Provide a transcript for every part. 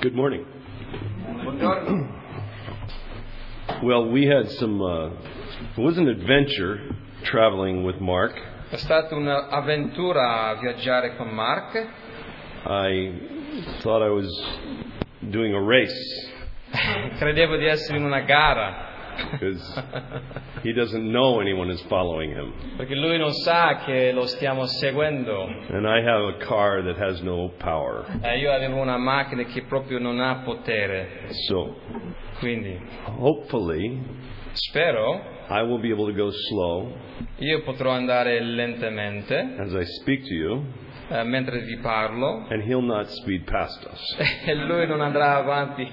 Good morning. Buongiorno. Well, we had it was an adventure traveling with Mark. È stata un'avventura viaggiare con Mark. I thought I was doing a race Credevo di essere in una gara, because he doesn't know anyone is following him. perché lui non sa che lo stiamo seguendo. And I have a car that has no power. Io avevo una macchina che proprio non ha potere, So, quindi hopefully, spero I will be able to go slow io potrò andare lentamente as I speak to you, mentre vi parlo and he'll not speed past us. e lui non andrà avanti.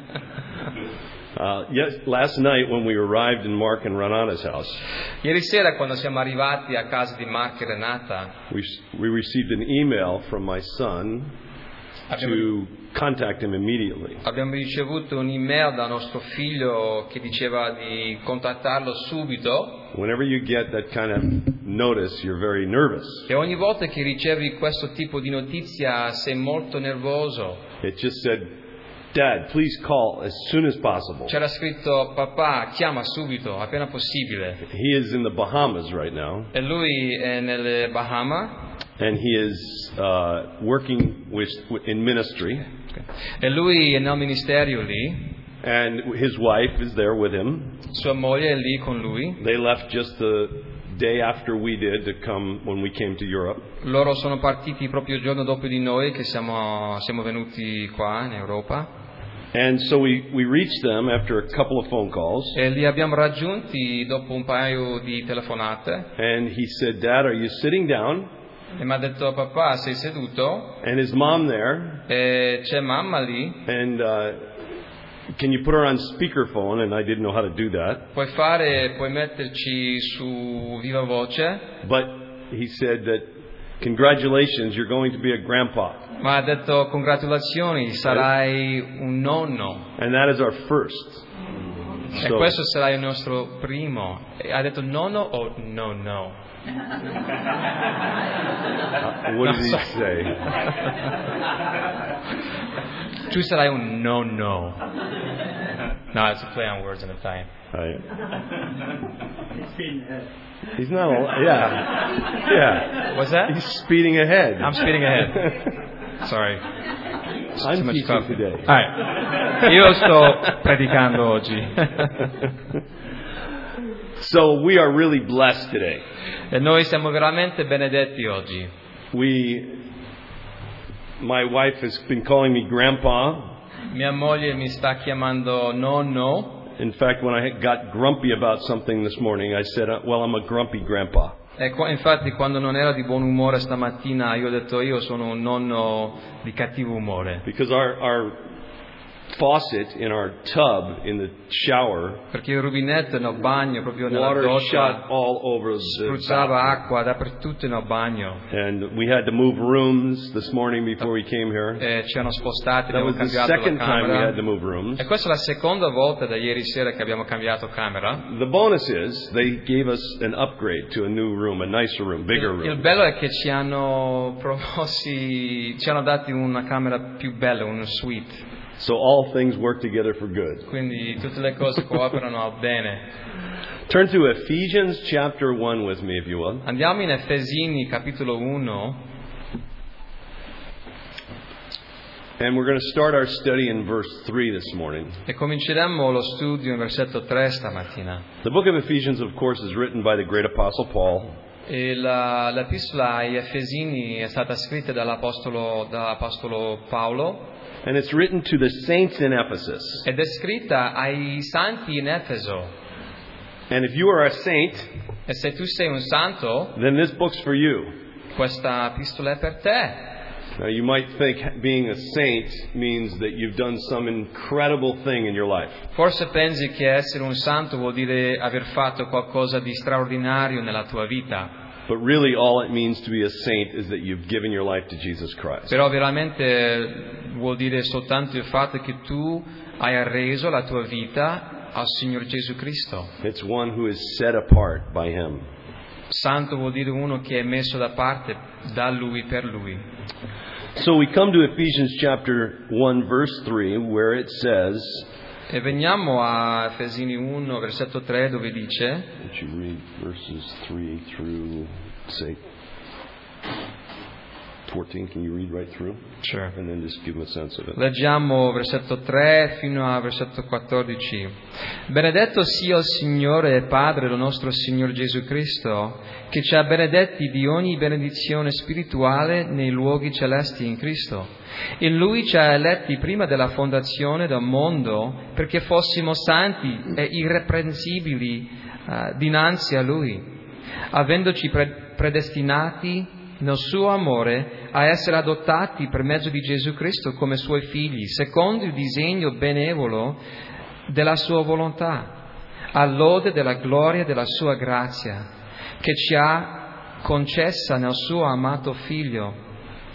Last night when we arrived in Mark and Renata's house, Ieri sera, quando siamo arrivati a casa di Mark e Renata, we received an email from my son to contact him immediately. abbiamo ricevuto un'email da nostro figlio che diceva di contattarlo subito. Whenever you get that kind of notice, you're very nervous. E ogni volta che ricevi questo tipo di notizia sei molto nervoso. It just said, "Dad, please call as soon as possible." C'era scritto: papà, chiama subito, appena possibile. He is in the Bahamas right now, E lui è nelle Bahama and he is working in ministry, e lui è nel ministero lì. and his wife is there with him. Sua moglie è lì con lui. They left just the day after we did to come when we came to Europe. Loro sono partiti proprio il giorno dopo di noi che siamo venuti qua in Europa. And so we reached them after a couple of phone calls, E li abbiamo raggiunti dopo un paio di telefonate. and he said, "Dad, are you sitting down?" E mi ha detto: papà, sei seduto? And his mom there, E c'è mamma lì. and can you put her on speakerphone? And I didn't know how to do that. Puoi metterci su viva voce. But he said that, "Congratulations, you're going to be a grandpa." Ma ha detto: congratulazioni, sarai un nonno. And that is our first. E So, questo sarà il nostro primo. E ha detto nonno o no? what did he say? Tu sarai un nonno. No, it's a play on words in Italian. He's not, yeah. What's that? He's speeding ahead. I'm speeding ahead. Sorry. I'm Too much teaching coffee. today. All right. Io sto predicando oggi. So we are really blessed today. E noi siamo veramente benedetti oggi. My wife has been calling me grandpa. Mia moglie mi sta chiamando nonno. In fact, when I got grumpy about something this morning, I said, "Well, I'm a grumpy grandpa." E infatti quando non ero di buon umore stamattina io ho detto: io sono un nonno di cattivo umore. Because our faucet in our tub in the shower, Perché il rubinetto nel bagno, proprio nella water shot doccia, all over the spruzzava bathroom. acqua dappertutto nel bagno. And we had to move rooms this morning before we came here. E ci hanno spostati, That abbiamo was the cambiato la second time we had camera. to move rooms. E questa è la seconda volta da ieri sera che abbiamo cambiato camera. The bonus is they gave us an upgrade to a new room, a nicer room, bigger Il room. bello è che ci hanno promossi, ci hanno dati una camera più bella, una suite. So all things work together for good. Quindi tutte le cose cooperano al bene. Turn to Ephesians chapter 1 with me, if you will. Andiamo in Efesini capitolo 1 And we're going to start our study in verse 3 this morning. e cominceremo lo studio in versetto 3 stamattina. The book of Ephesians, of course, is written by the great apostle Paul. E l'epistola agli Efesini è stata scritta dall'apostolo Paolo And it's written to the saints in Ephesus. ed è scritta ai santi in Efeso. And if you are a saint, E se tu sei un santo, then this book's for you. questa epistola è per te. Now, you might think being a saint means that you've done some incredible thing in your life. Forse pensi che essere un santo vuol dire aver fatto qualcosa di straordinario nella tua vita. But really all it means to be a saint is that you've given your life to Jesus Christ. Però veramente vuol dire soltanto il fatto che tu hai arreso la tua vita al Signore Gesù Cristo. It's one who is set apart by Him. Santo vuol dire uno che è messo da parte da Lui per Lui. So we come to Ephesians chapter 1 verse 3 where it says, E veniamo a Efesini 1, versetto 3, dove dice: would you read verses 3 through, say, 14? Can you read right through? Sure. And then just give them a sense of it. Leggiamo versetto 3 fino a versetto 14. Benedetto sia il Signore e Padre del nostro Signor Gesù Cristo, che ci ha benedetti di ogni benedizione spirituale nei luoghi celesti in Cristo. In Lui ci ha eletti prima della fondazione del mondo perché fossimo santi e irreprensibili dinanzi a Lui, avendoci predestinati nel suo amore a essere adottati per mezzo di Gesù Cristo come Suoi figli, secondo il disegno benevolo della Sua volontà, all'ode della gloria della Sua grazia, che ci ha concessa nel Suo amato Figlio.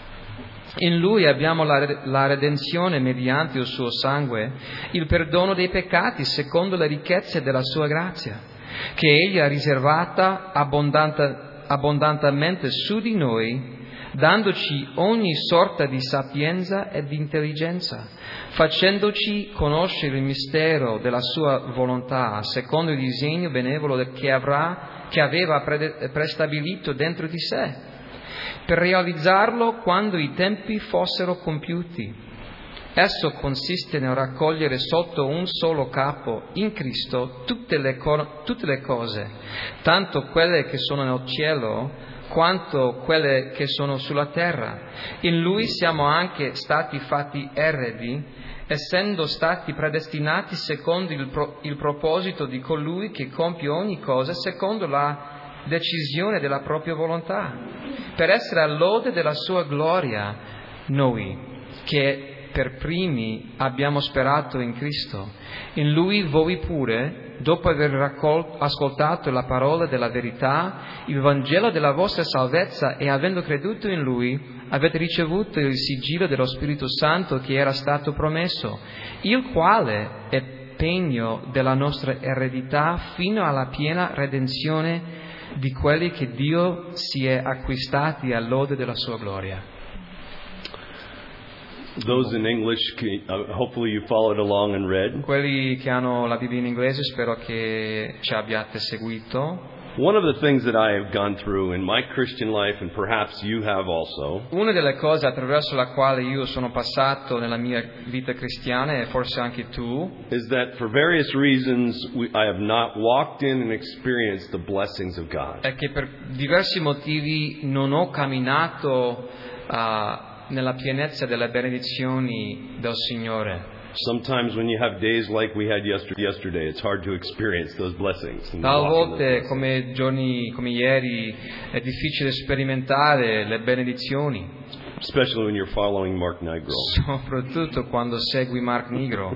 In Lui abbiamo la redenzione mediante il Suo sangue, il perdono dei peccati secondo le ricchezze della Sua grazia, che Egli ha riservata abbondantemente su di noi, dandoci ogni sorta di sapienza e di intelligenza, facendoci conoscere il mistero della Sua volontà, secondo il disegno benevolo che aveva prestabilito dentro di sé, per realizzarlo quando i tempi fossero compiuti. Esso consiste nel raccogliere sotto un solo capo, in Cristo, tutte le cose, tanto quelle che sono nel cielo quanto quelle che sono sulla terra. In Lui siamo anche stati fatti eredi, essendo stati predestinati secondo il proposito di colui che compie ogni cosa secondo la decisione della propria volontà, per essere all'ode della Sua gloria, noi che per primi abbiamo sperato in Cristo. In Lui voi pure, dopo aver ascoltato la parola della verità, il Vangelo della vostra salvezza, e avendo creduto in Lui, avete ricevuto il sigillo dello Spirito Santo che era stato promesso, il quale è pegno della nostra eredità fino alla piena redenzione di quelli che Dio si è acquistati all'ode della Sua gloria. Those in English, hopefully you followed along and read. Quelli che hanno la Bibbia in inglese, spero che ci abbiate seguito. One of the things that I have gone through in my Christian life, and perhaps you have also, Una delle cose attraverso la quale io sono passato nella mia vita cristiana, e forse anche tu, is that for various reasons I have not walked in and experienced the blessings of God. è che per diversi motivi non ho camminato nella pienezza delle benedizioni del Signore. Sometimes when you have days like we had yesterday, it's hard to experience those blessings. and walk in those Talvolta, blessings. come giorni come ieri, è difficile sperimentare le benedizioni, Especially when you're following Mark Nigro. soprattutto quando segui Mark Nigro.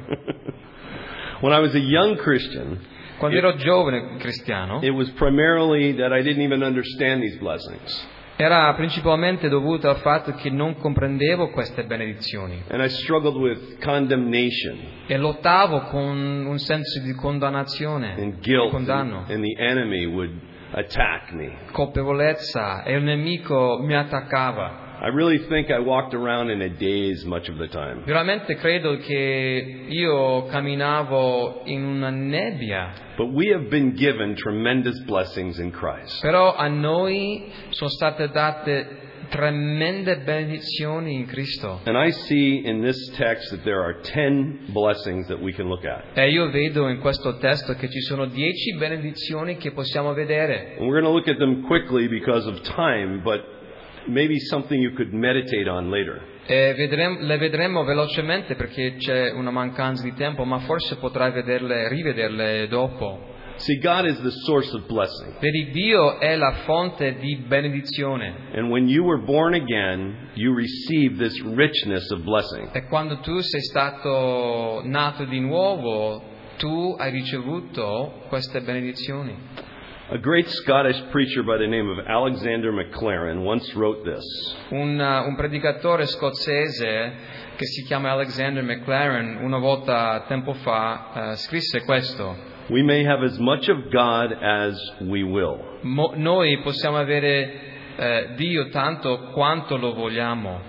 When I was a young Christian, Quando ero giovane cristiano, it was primarily that I didn't even understand these blessings. era principalmente dovuto al fatto che non comprendevo queste benedizioni And I struggled with condemnation e lottavo con un senso di condannazione, and di guilt, condanno, and the enemy would attack me. colpevolezza, e il nemico mi attaccava. I really think I walked around in a daze much of the time. Veramente credo che io camminavo in una nebbia, But we have been given tremendous blessings in Christ. però a noi sono state date tremende benedizioni in Cristo. And I see in this text that there are 10 blessings that we can look at. E io vedo in questo testo che ci sono 10 benedizioni che possiamo vedere. And we're going to look at them quickly because of time, but maybe something you could meditate on later. E le vedremo velocemente perché c'è una mancanza di tempo, ma forse potrai rivederle dopo. See, God is the source of blessing. Vedi, Dio è la fonte di benedizione. And when you were born again, you received this richness of blessing. E quando tu sei stato nato di nuovo, tu hai ricevuto queste benedizioni. A great Scottish preacher by the name of Alexander MacLaren once wrote this. Un predicatore scozzese che si chiama Alexander MacLaren una volta tempo fa scrisse questo: We may have as much of God as we will. Noi possiamo avere Dio tanto quanto lo vogliamo,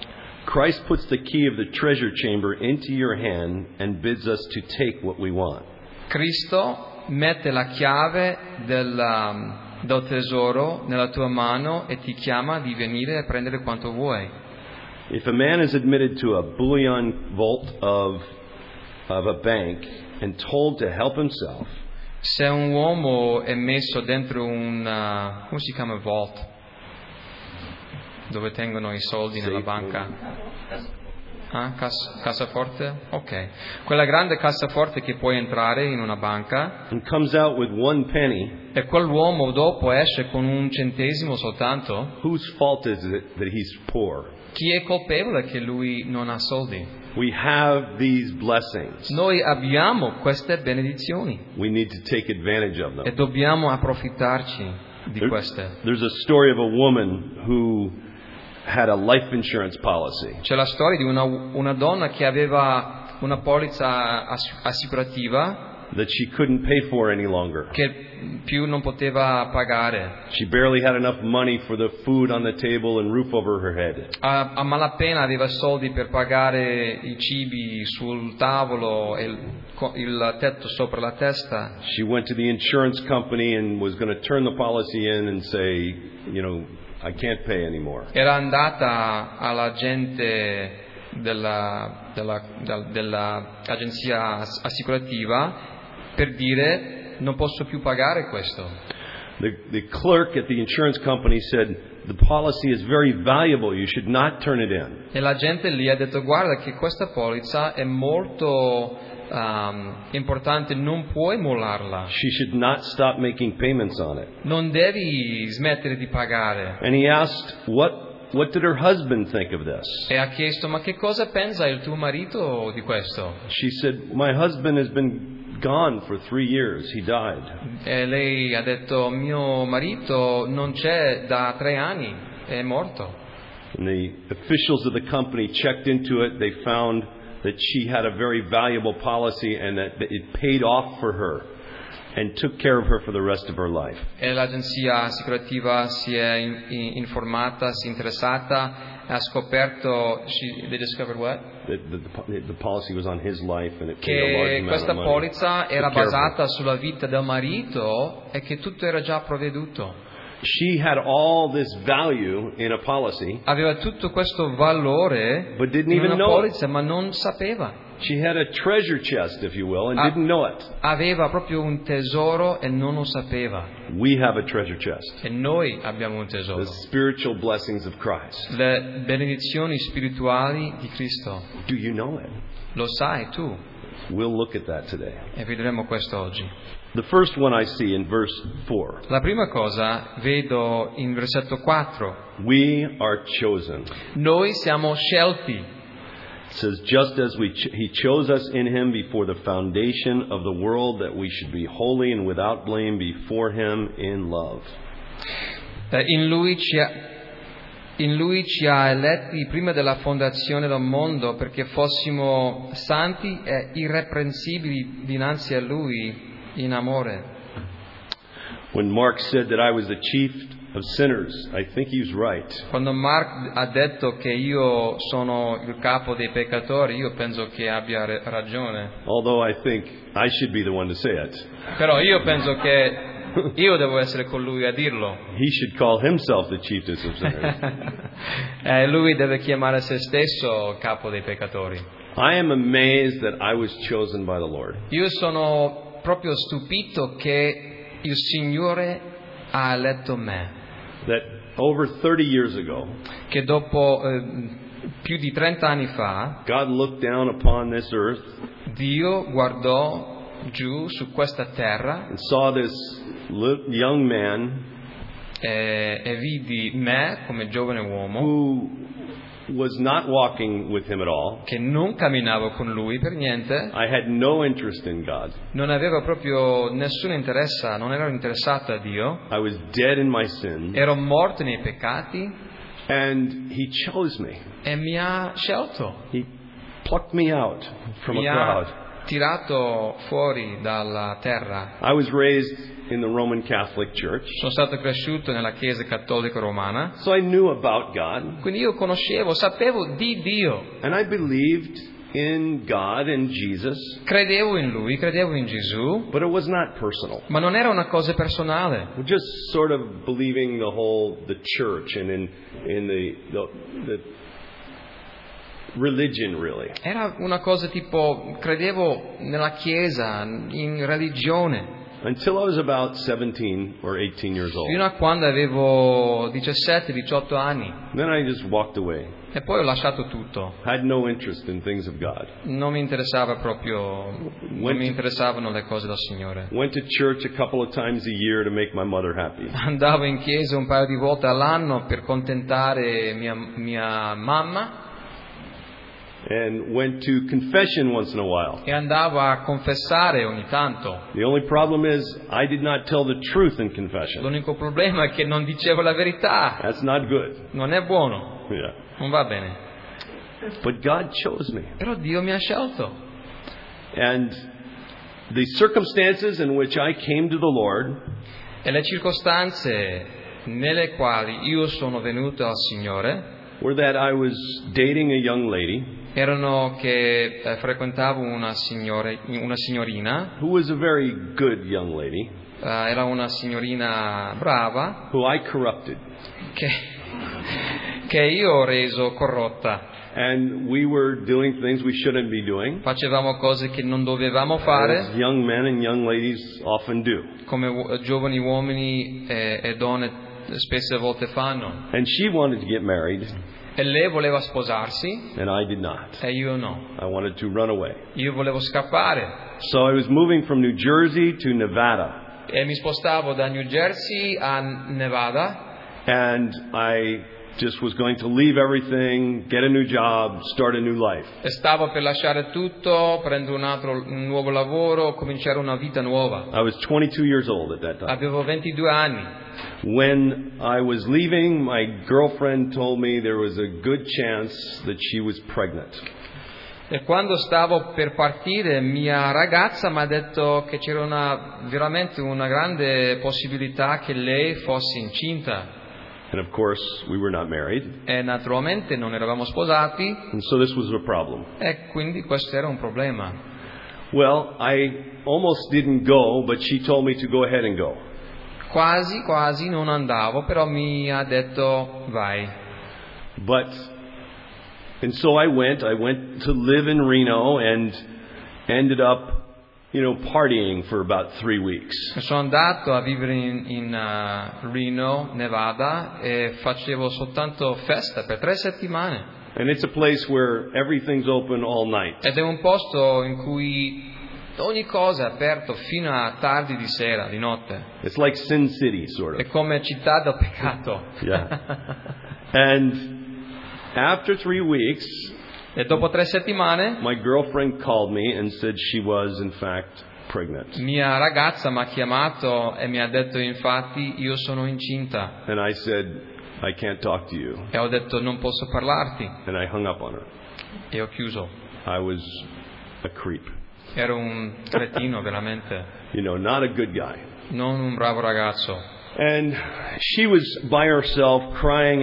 Christ puts the key of the treasure chamber into your hand and bids us to take what we want. Cristo mette la chiave del tesoro nella tua mano e ti chiama di venire a prendere quanto vuoi. If a man is admitted to a bullion vault of a bank and told to help himself, se un uomo è messo dentro un come si chiama vault? Dove tengono i soldi nella banca? Cassaforte? Ok. Quella grande cassaforte che puoi entrare in una banca. And comes out with one penny. E quell'uomo dopo esce con un centesimo soltanto. Whose fault is it that he's poor? Chi è colpevole che lui non ha soldi? We have these blessings. Noi abbiamo queste benedizioni. We need to take advantage of them. E dobbiamo approfittarci di queste. There's a story of a woman who had a life insurance policy. C'è la storia di una donna che aveva una polizza assicurativa That she couldn't pay for any longer. Che più non poteva pagare. She barely had enough money for the food on the table and roof over her head. A malapena aveva soldi per pagare i cibi sul tavolo e il tetto sopra la testa. She went to the insurance company and was going to turn the policy in and say, I can't pay anymore. Era andata all'agente dell'agenzia assicurativa per dire non posso più pagare questo. The clerk at the insurance company said the policy is very valuable, you should not turn it in. E l'agente lì ha detto guarda che questa polizza è molto importante, non puoi mollarla. She should not stop making payments on it. Non devi smettere di pagare. And he asked what did her husband think of this? E ha chiesto ma che cosa pensa il tuo marito di questo? She said my husband has been gone for 3 years. He died. E lei ha detto mio marito non c'è da 3 anni, è morto. And the officials of the company checked into it. They found that she had a very valuable policy and that it paid off for her and took care of her for the rest of her life. E l'agenzia assicurativa si è informata, si è interessata, ha scoperto they discovered what? The policy was on his life and it paid a large che amount questa of money. polizza era basata sulla vita del marito e che tutto era già provveduto. She had all this value in a policy. Aveva tutto questo valore But didn't in even una know polizza, ma non sapeva. She had a treasure chest, if you will, and didn't know it. Aveva proprio un tesoro e non lo sapeva. We have a treasure chest. E noi abbiamo un tesoro. The spiritual blessings of Christ. Le benedizioni spirituali di Cristo. Do you know it? Lo sai tu. We'll look at that today. E vedremo questo oggi. The first one I see in verse 4. La prima cosa vedo in versetto 4. We are chosen. Noi siamo scelti. It says, just as He chose us in Him before the foundation of the world, that we should be holy and without blame before Him in love. In Lui ci ha eletti prima della fondazione del mondo perché fossimo santi e irreprensibili dinanzi a Lui in amore. When Mark said that I was the chief of sinners, I think he was right. Quando Mark ha detto che io sono il capo dei peccatori, io penso che abbia ragione. Although I think I should be the one to say it. Però io penso che io devo essere colui a dirlo. He should call himself the chiefest of sinners. Lui deve chiamare se stesso capo dei peccatori. I am amazed that I was chosen by the Lord. Io sono proprio stupito che il Signore ha eletto me. That over 30 years ago, che dopo più di 30 anni fa, God looked down upon this earth, Dio guardò giù su questa terra and saw this young man e vidi me come giovane uomo who was not walking with Him at all. che non camminavo con Lui per niente. I had no interest in God. Non avevo proprio nessun interesse, non ero interessato a Dio. I was dead in my sin. Ero morto nei peccati. And He chose me. E mi ha scelto. He plucked me out from a crowd. tirato fuori dalla terra. I was raised in the Roman Catholic Church, Sono stato cresciuto nella Chiesa Cattolica Romana, so I knew about God, quindi io sapevo di Dio, and I believed in God and Jesus, credevo in Lui, credevo in Gesù, but it was not personal. ma non era una cosa personale. We're just sort of believing the church and in the religion, really. Era una cosa tipo, credevo nella Chiesa, in religione, Until I was about 17 or 18 years old. fino a quando avevo 17-18 anni. Then I just walked away. E poi ho lasciato tutto. Had no interest in things of God. Non mi interessava proprio, non mi interessavano le cose del Signore. Went to church a couple of times a year to make my mother happy. Andavo in chiesa un paio di volte all'anno per contentare mia mamma. And went to confession once in a while. E andavo a confessare ogni tanto. The only problem is I did not tell the truth in confession. L'unico problema è che non dicevo la verità. That's not good. Non è buono, Yeah. non va bene. But God chose me. Però Dio mi ha scelto. And the circumstances in which I came to the Lord E le circostanze nelle quali io sono venuto al Signore were that I was dating a young lady erano che frequentavo una signorina, who was a very good young lady era una signorina brava who I corrupted. che io ho reso corrotta. And we were doing things we shouldn't be doing, Facevamo cose che non dovevamo fare, as young men and young ladies often do. come giovani uomini e donne spesse volte fanno. And she wanted to get married, E lei voleva sposarsi and I did not. e io no. I wanted to run away. Io volevo scappare So I was moving from New Jersey to Nevada, e mi spostavo da New Jersey a Nevada and I just was going to leave everything, get a new job, start a new life. e stavo per lasciare tutto, prendere un nuovo lavoro, cominciare una vita nuova. I was 22 years old at that time. Avevo 22 anni. When I was leaving, my girlfriend told me there was a good chance that she was pregnant. E quando stavo per partire, mia ragazza mi ha detto che c'era veramente una grande possibilità che lei fosse incinta. And of course, we were not married, E naturalmente non eravamo sposati and so this was a problem. e quindi questo era un problema. Well, I almost didn't go, but she told me to go ahead and go. Quasi non andavo, però mi ha detto vai. And so I went to live in Reno and ended up, partying for about 3 weeks. Sono andato a vivere in Reno, Nevada, e facevo soltanto festa per 3 settimane. And it's a place where everything's open all night. Ed è un posto in cui ogni cosa è aperto fino a tardi di sera, di notte. It's like Sin City, sort È of. come città del peccato. Yeah. And after 3 weeks, E dopo 3 settimane, my girlfriend called me and said she was, in fact, pregnant. mia ragazza mi ha chiamato e mi ha detto infatti io sono incinta. And I said, I can't talk to you. E ho detto non posso parlarti. And I hung up on her. E ho chiuso. I was a creep. Ero un cretino veramente, Not a good guy. non un bravo ragazzo. And she was by herself, crying,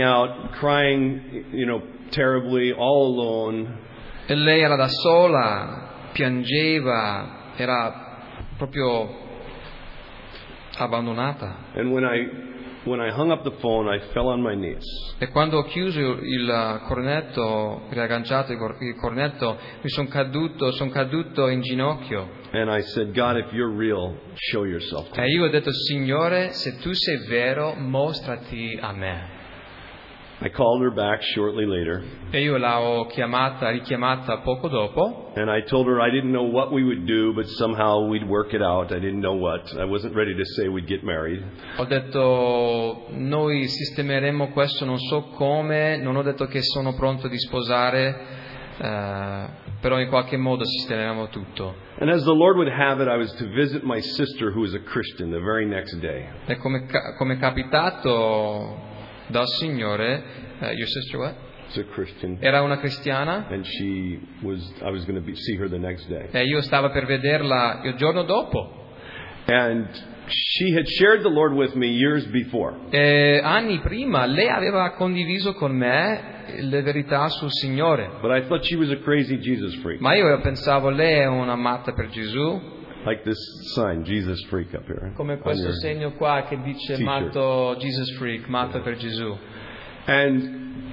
terribly, all alone. E lei era da sola, piangeva, era proprio abbandonata. And when I hung up the phone, I fell on my knees. E quando ho chiuso il cornetto, riagganciato il cornetto, mi sono caduto in ginocchio. And I said, God, if you're real, show yourself to me. E io ho detto, Signore, se tu sei vero, mostrati a me. I called her back shortly later, E io l'ho richiamata poco dopo, and I told her I didn't know what we would do, but somehow we'd work it out. I didn't know what. I wasn't ready to say we'd get married. ho detto, noi sistemeremo questo, non so come, non ho detto che sono pronto di sposare, però in qualche modo sistemeremo tutto. And as the Lord would have it, I was to visit my sister who was a Christian the very next day. E come capitato dal Signore, your sister what? was a Christian, era una cristiana and I was going to see her the next day. e io stavo per vederla il giorno dopo. And she had shared the Lord with me years before. Anni prima lei aveva condiviso con me le verità sul Signore. But I thought she was a crazy Jesus freak. Ma io pensavo lei è una matta per Gesù. Like this sign, Jesus freak up here. Come questo segno qua che dice t-shirt. matto Jesus freak, matto per Gesù. And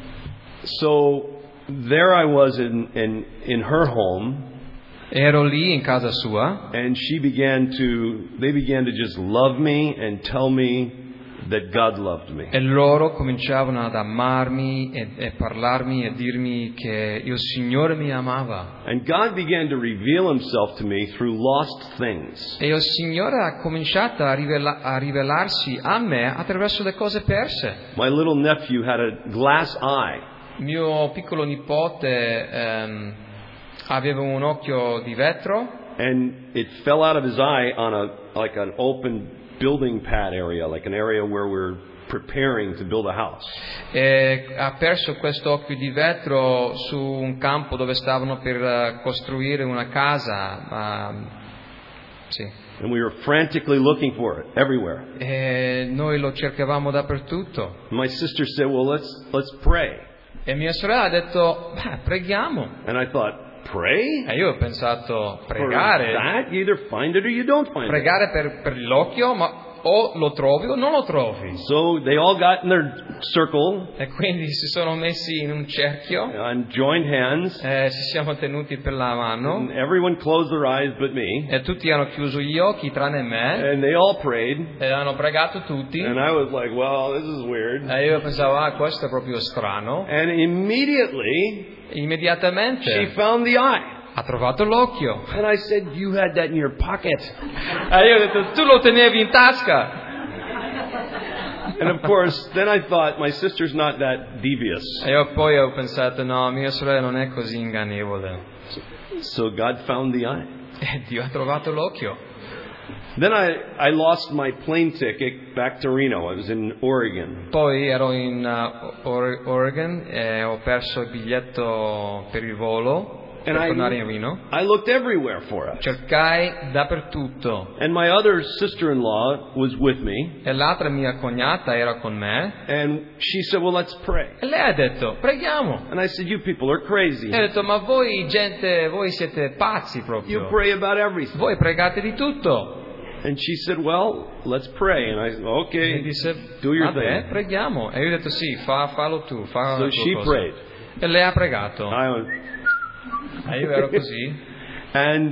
so there I was in her home. Ero lì in casa sua And they began to just love me and tell me that God loved me. e loro cominciavano ad amarmi e parlarmi e dirmi che il Signore mi amava. And God began to reveal himself to me through lost things. E il Signore ha cominciato a rivelarsi a me attraverso le cose perse. My little nephew had a glass eye. Mio piccolo nipote aveva un occhio di vetro And it fell out of his eye on an open building pad area, like an area where we're preparing to build a house. e ha perso questo occhio di vetro su un campo dove stavano per costruire una casa. Sì. And we were frantically looking for it everywhere. E noi lo cercavamo dappertutto. My sister said, "Well, let's pray." E mia sorella ha detto, preghiamo. And I thought, pray? E io ho pensato, For pregare that, you either find it or you don't find it. Pregare per l'occhio, ma o lo trovi o non lo trovi. So they all got in their circle E quindi si sono messi in un cerchio, and joined hands. ci siamo tenuti per la mano And everyone closed their eyes but me. e tutti hanno chiuso gli occhi tranne me And they all prayed. e hanno pregato tutti. And I was like, well, this is weird. E io pensavo, questo è proprio strano. And immediately, she Immediatamente found the eye. ha trovato l'occhio. And I said, you had that in your pocket. E io ho detto, tu lo tenevi in tasca. And of course, then I thought, my sister's not that devious. E io poi ho pensato, no, mia sorella non è così ingannevole. So God found the eye. E Dio ha trovato l'occhio. Then I lost my plane ticket back to Reno. I was in Oregon. Poi ero in Oregon e ho perso il biglietto per il volo per tornare in Reno. I looked everywhere for it. Cercai dappertutto. And my other sister-in-law was with me. E l'altra mia cognata era con me. And she said, well, let's pray. E lei ha detto, preghiamo. And I said, you people are crazy. E ho detto, ma voi voi siete pazzi You proprio. pray about everything. Voi pregate di tutto. And she said, well, let's pray. And I said, E okay, disse, do your vabbè, thing. preghiamo. E io ho detto, sì, fallo tu, fa So la tua she cosa. prayed. E lei ha pregato. I went, E io ero così. and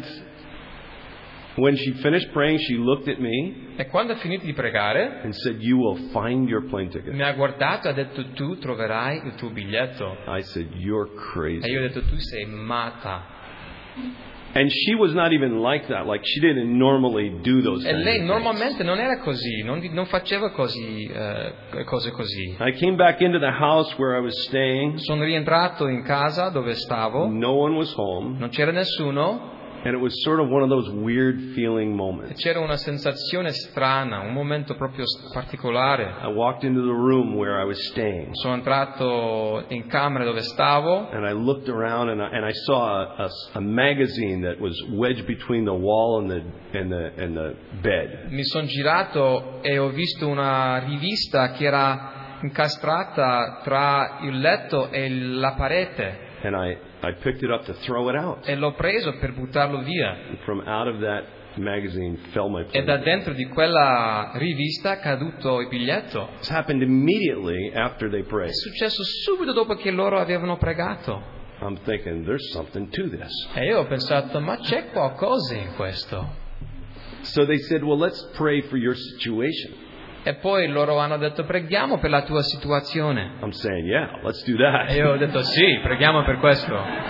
when she finished praying, she looked at me E quando ha finito di pregare, and said, you will find your plane ticket. mi ha guardato e ha detto, tu troverai il tuo biglietto. I said, you're E crazy. io ho detto, tu sei matta. And she was not even like that. Like, she didn't normally do those E kinds lei of normalmente non era così, non faceva cose così. things. I came back into the house where I was staying. Sono rientrato in casa dove stavo, No one was home. non c'era nessuno, And it was sort of one of those weird feeling e moments. c'era una sensazione strana, un momento proprio particolare. I walked into the room where I was staying. Sono entrato in camera dove stavo And I looked around and I saw a magazine that was wedged between the wall and the bed. mi sono girato e ho visto una rivista che era incastrata tra il letto e la parete And I picked it up to throw it out. e l'ho preso per buttarlo via. And from out of that magazine fell my E plane. da dentro di quella rivista è caduto il biglietto. This happened immediately after they prayed. È successo subito dopo che loro avevano pregato. I'm thinking, there's something to this. E io ho pensato, ma c'è qualcosa in questo. So they said, well, let's pray for your situation. E poi loro hanno detto, preghiamo per la tua situazione. I'm saying, yeah, let's do E io ho that. detto, sì, preghiamo per questo.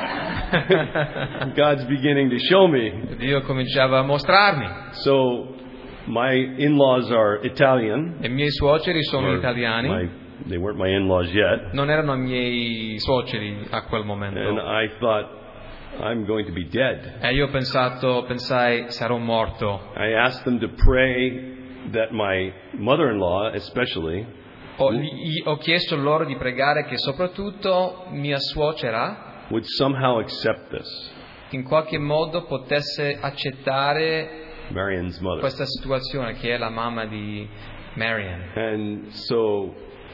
God's beginning to show me. Dio cominciava a mostrarmi. So my in-laws are Italian. E i miei suoceri sono Or italiani. They weren't my in-laws yet. Non erano i miei suoceri a quel And momento. I thought, I'm going to be dead. E io pensai, sarò morto. I asked them to pray that my mother-in-law, especially, Ho chiesto loro di pregare che soprattutto mia suocera would somehow accept this, in qualche modo potesse accettare Marian's mother. questa situazione, che è la mamma di Marian. And so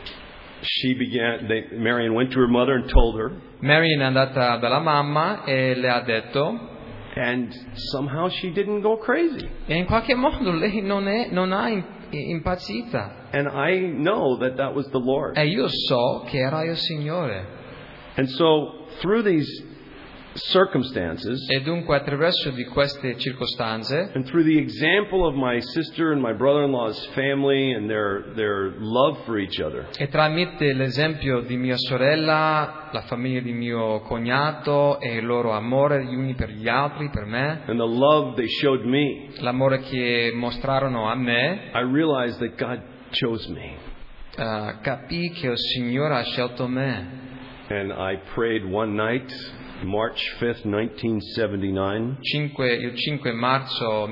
Marian went to her mother and told her, Marian è andata dalla mamma e le ha detto, and somehow she didn't go crazy. e in qualche modo lei non ha impazzita. And I know that was the Lord. E io so che era il Signore. And so through these circumstances, E dunque attraverso di queste circostanze, and through the example of my sister and my brother-in-law's family and their love for each other, e tramite l'esempio di mia sorella, la famiglia di mio cognato e il loro amore gli uni per gli altri, per me, and the love they showed me, l'amore che mostrarono a me, I realized that God chose me. capii che il Signore ha scelto me. And I prayed one night, March 5th, 1979, Il 5 marzo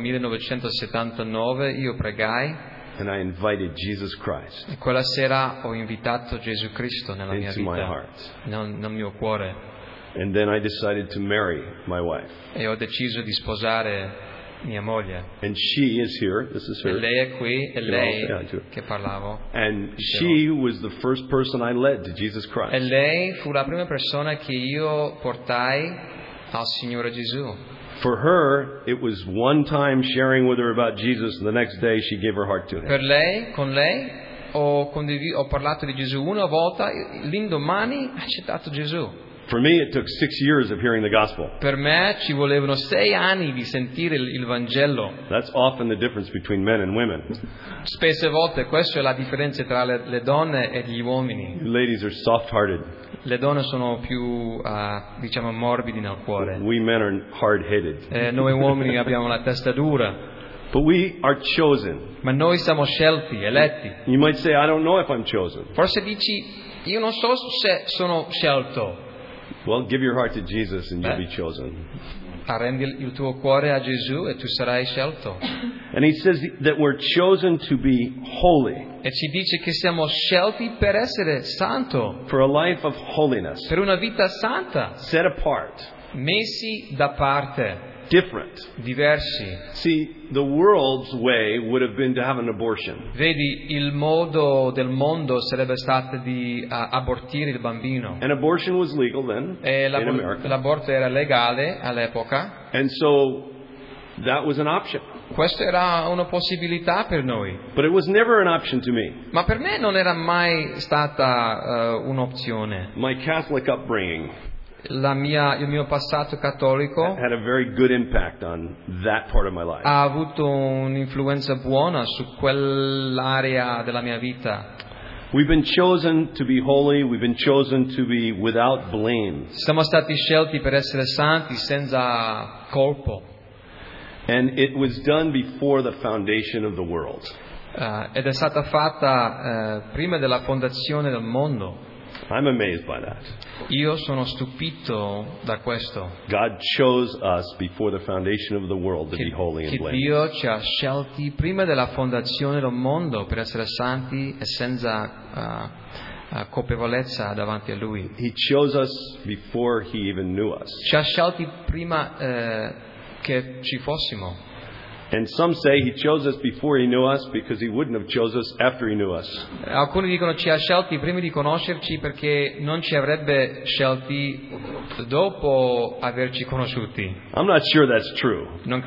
1979 io pregai and I invited Jesus Christ e quella sera ho invitato Gesù Cristo nella mia into my vita, heart. nel mio cuore, And then I decided to marry my wife. e ho deciso di sposare mia moglie. And she is here. This is E her. lei è qui, è lei Yeah, too. che parlavo. And she was the first person I led to Jesus E Christ. lei fu la prima persona che io portai al Signore Gesù. For her, it was one time sharing with her about Jesus, and the next day she gave her heart to Him. Per lei, con lei, ho parlato di Gesù una volta, l'indomani ha accettato Gesù. For me, it took 6 years of hearing the gospel. Per me ci volevano 6 anni di sentire il Vangelo. That's often the difference between men and women. Spesse volte questa è la differenza tra le donne e gli uomini. You ladies are soft-hearted. Le donne sono più, diciamo, morbidi nel cuore. We men are hard-headed. Noi uomini abbiamo la testa dura. But we are chosen. Ma noi siamo scelti, eletti. You might say, I don't know if I'm chosen. Forse dici, io non so se sono scelto. Well, give your heart to Jesus and you'll be chosen. Arrendi il tuo cuore a Gesù e tu sarai scelto. And He says that we're chosen to be holy, E ci dice che siamo scelti per essere santo, for a life of holiness, per una vita santa, set apart, messi da parte, different. diversi. See, the world's way would have been to have an abortion. Vedi, il modo del mondo sarebbe stato di abortire il bambino. And abortion was legal then E in America. l'aborto era legale all'epoca. And so that was an option. Questa era una possibilità per noi. But it was never an option to me. Ma per me non era mai stata un'opzione. My Catholic upbringing Il mio passato cattolico had a very good impact on that part of my life. ha avuto un'influenza buona su quell'area della mia vita. We've been chosen to be holy. We've been chosen to be without blame. Siamo stati scelti per essere santi senza colpo. And it was done before the foundation of the world. Ed è stata fatta prima della fondazione del mondo. I'm amazed by that. Io sono stupito da questo. God chose us before the foundation of the world to be holy and Che blameless. Dio ci ha scelti prima della fondazione del mondo per essere santi e senza colpevolezza davanti a Lui. He chose us before He even knew us. Ci ha scelti prima che ci fossimo. And some say He chose us before He knew us because He wouldn't have chose us after He knew us. Alcuni dicono ci ha scelti prima di conoscerci perché non ci avrebbe scelti dopo averci conosciuti. I'm not sure that's true. Non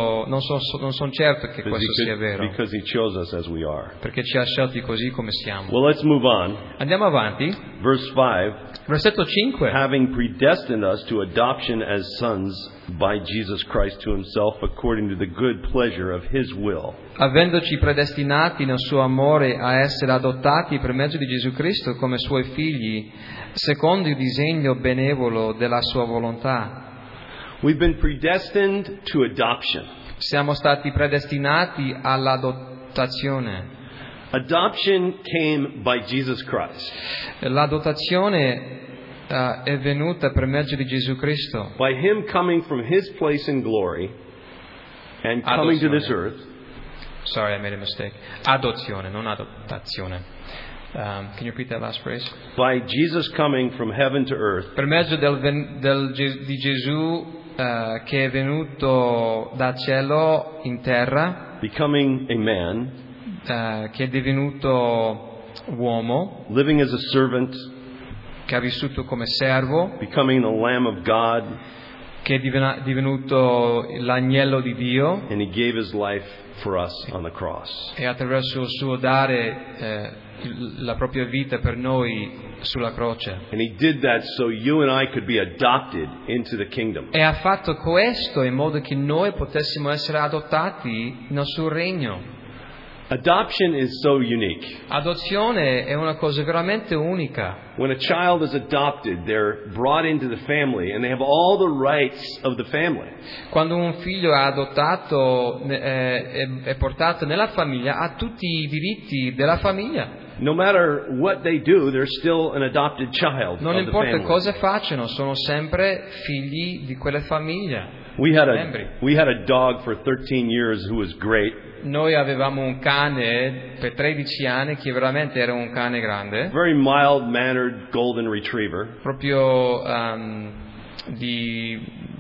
sono certo che questo sia vero, Because He chose us as we are. perché ci ha scelti così come siamo. Well, let's move on. Andiamo avanti. Verse 5. Versetto 5. Having predestined us to adoption as sons by Jesus Christ to Himself according to the good pleasure of His will. Avendoci predestinati nel suo amore a essere adottati per mezzo di Gesù Cristo come Suoi figli, secondo il disegno benevolo della Sua volontà. We've been predestined to adoption. Siamo stati predestinati all'adottazione. Adoption came by Jesus Christ. L'adottazione è venuta per mezzo di Gesù Cristo. By Him coming from His place in glory and coming to this earth. Sorry, I made a mistake. Adozione, non adottazione. Can you repeat that last phrase? By Jesus coming from heaven to earth, Per mezzo di Gesù che è venuto dal cielo in terra, becoming a man, che è divenuto uomo, living as a servant, che ha vissuto come servo, becoming the Lamb of God, che è divenuto l'agnello di Dio, and He gave His life for us on the cross. e attraverso il suo dare la propria vita per noi sulla croce. And He did that so you and I could be adopted into the kingdom. E ha fatto questo in modo che noi potessimo essere adottati nel suo regno. Adoption is so unique. Adozione è una cosa veramente unica. When a child is adopted, they're brought into the family and they have all the rights of the family. Quando un figlio è adottato, è portato nella famiglia, ha tutti i diritti della famiglia. No matter what they do, they're still an adopted child Non of the importa family. cosa facciano, sono sempre figli di quella famiglia. We had membri. a dog for 13 years who was great. Noi avevamo un cane per 13 anni che veramente era un cane grande, Very mild-mannered golden retriever. proprio di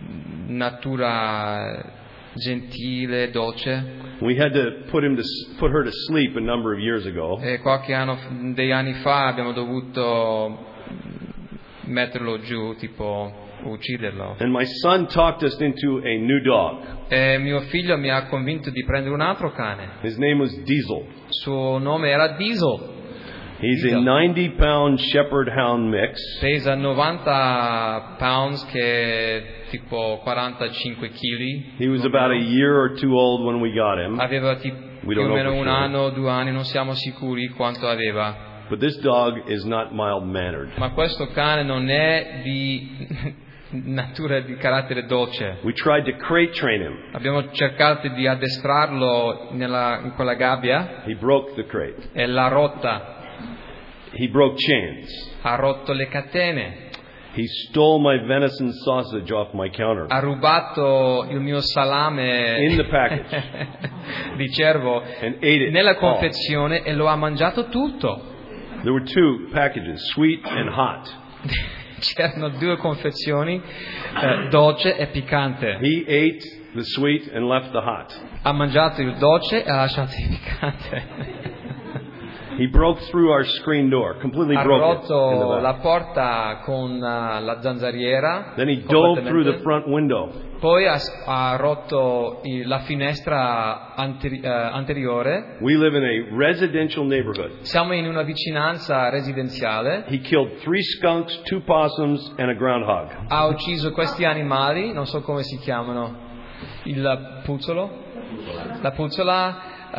natura gentile, dolce. We had to put her to sleep a number of years ago. E degli anni fa abbiamo dovuto metterlo giù, tipo ucciderlo. And my son talked us into a new dog. E mio figlio mi ha convinto di prendere un altro cane. His name was Diesel. Il suo nome era Diesel. He's a 90-pound shepherd hound mix. Pesa 90 pounds, che è tipo 45 kg. He was about a year or two old when we got him. Aveva We più o don't know meno for un sure. anno, 2 anni, non siamo sicuri quanto aveva. But this dog is not mild-mannered. Ma questo cane non è di natura, di carattere dolce. We tried to crate train him. Abbiamo cercato di addestrarlo in quella gabbia He broke the crate. e l'ha rotta. He broke chains. Ha rotto le catene. He stole my venison sausage off my counter. Ha rubato il mio salame In the package. di cervo And ate it nella all. confezione e lo ha mangiato tutto. There were two packages, sweet and hot. C'erano 2 confezioni, dolce e piccante. He ate the sweet and left the hot. Ha mangiato il dolce e ha lasciato il piccante. He broke through our screen door, completely Ha broke it. in the rotto back. la porta con la zanzariera. Then he dove through the completamente. front window. Poi ha rotto la finestra anteriore. We live in a residential neighborhood. Siamo in una vicinanza residenziale. He killed 3 skunks, 2 possums, and a groundhog. Ha ucciso questi animali, non so come si chiamano. Il puzzolo? La puzzola.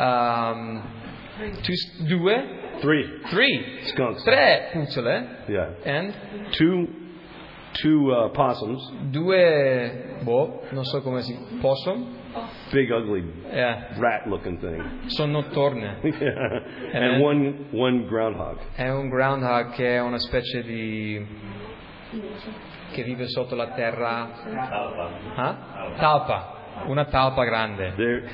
2? 3 3 skunks. 3 puzzole. Yeah. And 2 possums, 2, non so come si... Possum? big ugly Yeah. rat-looking thing. Sono notturne. Yeah. And one groundhog. È un groundhog che è una specie di... che vive sotto la terra. Talpa. Una talpa grande.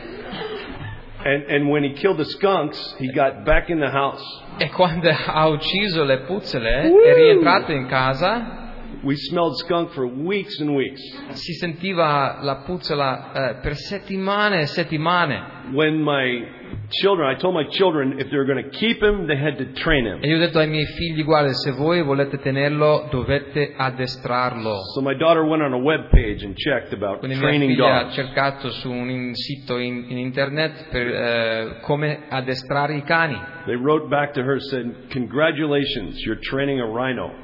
And when he killed the skunks, he got back in the house. E quando ha ucciso le puzzole, è rientrato in casa. We smelled skunk for weeks and weeks. Si sentiva la puzzola per settimane e settimane. When I told my children if they were going to keep him, they had to train him. E io ho detto ai miei figli: guarda, se voi volete tenerlo, dovete addestrarlo. So my daughter went on a web page and checked about Quindi mia training figlia ha dogs. cercato su un sito in internet per come addestrare i cani. They wrote back to her and said, "Congratulations, you're training a rhino."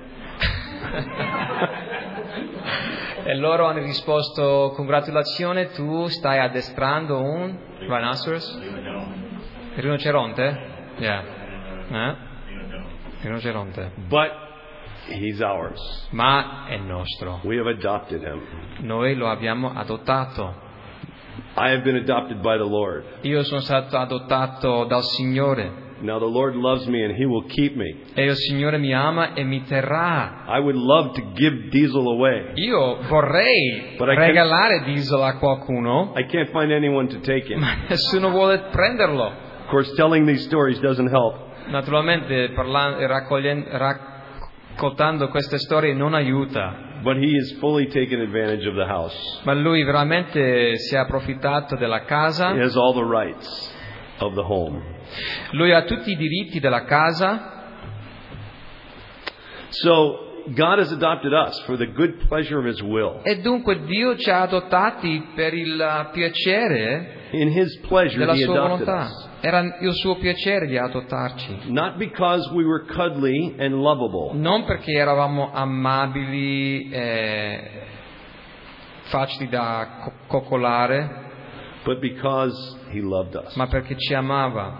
E loro hanno risposto: congratulazioni, tu stai addestrando un rhinoceros? Rinoceronte? Yeah. Rinoceronte. But he's ours. Ma è nostro. We have adopted him. Noi lo abbiamo adottato. I have been adopted by the Lord. Io sono stato adottato dal Signore. Now the Lord loves me and He will keep me. E il Signore mi ama e mi terrà. I would love to give Diesel away. Io vorrei But I regalare Diesel a qualcuno, I can't find anyone to take him. ma nessuno vuole prenderlo. Of course, telling these stories doesn't help. Naturalmente raccontando queste storie non aiuta, but he has fully taken advantage of the house. ma lui veramente si è approfittato della He casa, has all the rights of the home. lui ha tutti i diritti della casa. So God has adopted us for the good pleasure of His will. E dunque Dio ci ha adottati per il piacere In His pleasure, della He sua adopted volontà. us. Era il suo piacere di adottarci. Not because we were cuddly and lovable, Non perché eravamo amabili e facili da coccolare, but because He loved us. ma perché ci amava.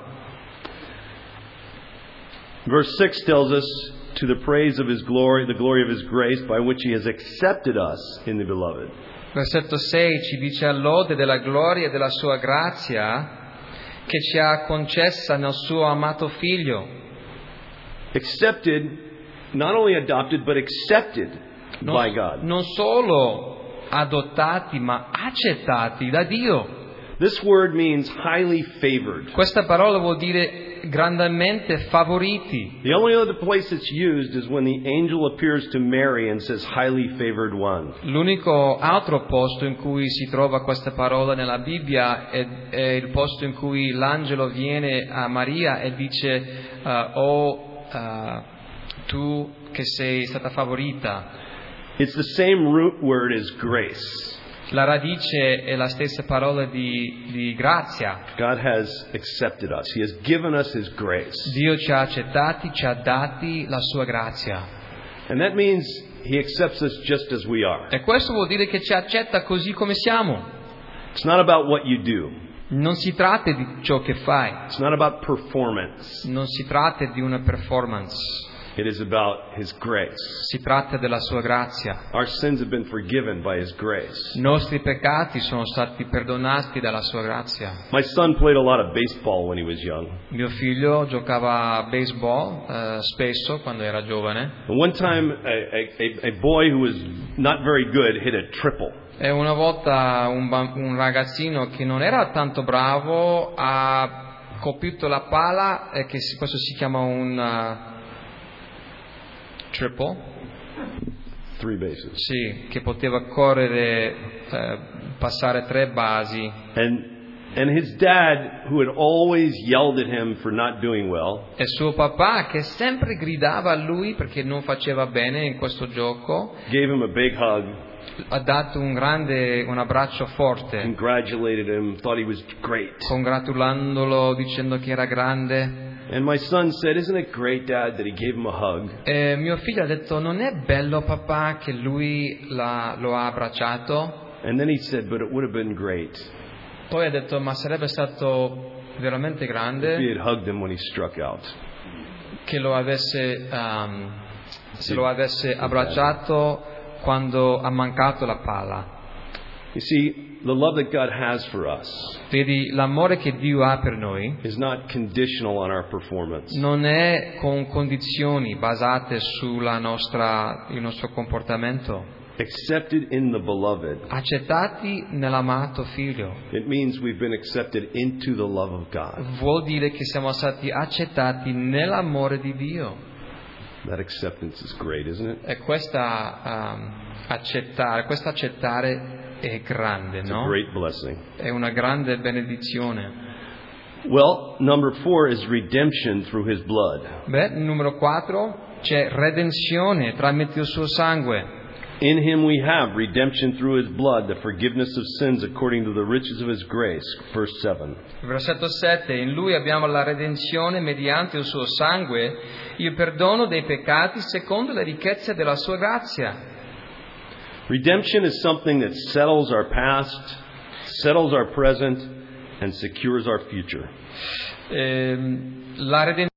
Verse 6 tells us, to the praise of His glory, the glory of His grace, by which He has accepted us in the Beloved. Versetto 6 ci dice all'ode della gloria e della sua grazia che ci ha concessa nel suo amato Figlio. Accepted, not only adopted, but accepted by God. Non solo adottati, ma accettati da Dio. This word means highly favored. Questa parola vuol dire grandemente favoriti. The only other place it's used is when the angel appears to Mary and says, highly favored one. L'unico altro posto in cui si trova questa parola nella Bibbia è il posto in cui l'angelo viene a Maria e dice tu che sei stata favorita. It's the same root word as grace. La radice è la stessa parola di grazia. God has accepted us. He has given us His grace. Dio ci ha accettati, ci ha dati la sua grazia. And that means He accepts us just as we are. E questo vuol dire che ci accetta così come siamo. It's not about what you do. Non si tratta di ciò che fai. It's not about performance. Non si tratta di una performance. It is about His grace. Si tratta della sua grazia. Our sins have been forgiven by His grace. I nostri peccati sono stati perdonati dalla sua grazia. My son played a lot of baseball when he was young. Mio figlio giocava a baseball spesso quando era giovane. And one time a boy who was not very good hit a triple. E una volta un ragazzino che non era tanto bravo ha colpito la pala, questo si chiama un triple. 3 bases. Sì, che poteva correre, passare 3 basi. And his dad, who had always yelled at him for not doing well, E suo papà, che sempre gridava a lui perché non faceva bene in questo gioco, gave him a big hug, ha dato un abbraccio forte, congratulated him, thought he was great. congratulandolo, dicendo che era grande. And my son said, "Isn't it great, Dad, that he gave him a hug?" E mio figlio ha detto: non è bello papà che lui lo ha abbracciato? And then he said, "But it would have been great Poi ha detto: ma sarebbe stato veramente if he grande had hugged him when he struck out." che se lo avesse abbracciato quando ha mancato la palla. You see, the love that God has for us Vedi, l'amore che Dio ha per noi is not conditional on our performance. non è con condizioni basate il nostro comportamento. Accepted in the beloved, Accettati nell'amato figlio it means we've been accepted into the love of God. vuol dire che siamo stati accettati nell'amore di Dio. That acceptance is great, isn't it? E questo accettare è grande, It's a no? great blessing. È una grande benedizione. Well, number 4 is redemption through His blood. Beh, numero 4 c'è redenzione tramite il suo sangue. In Him we have redemption through His blood, the forgiveness of sins according to the riches of His grace. Verse 7. Versetto 7. In Lui abbiamo la redenzione mediante il suo sangue, il perdono dei peccati secondo le ricchezze della sua grazia. Redemption is something that settles our past, settles our present, and secures our future. La redenzione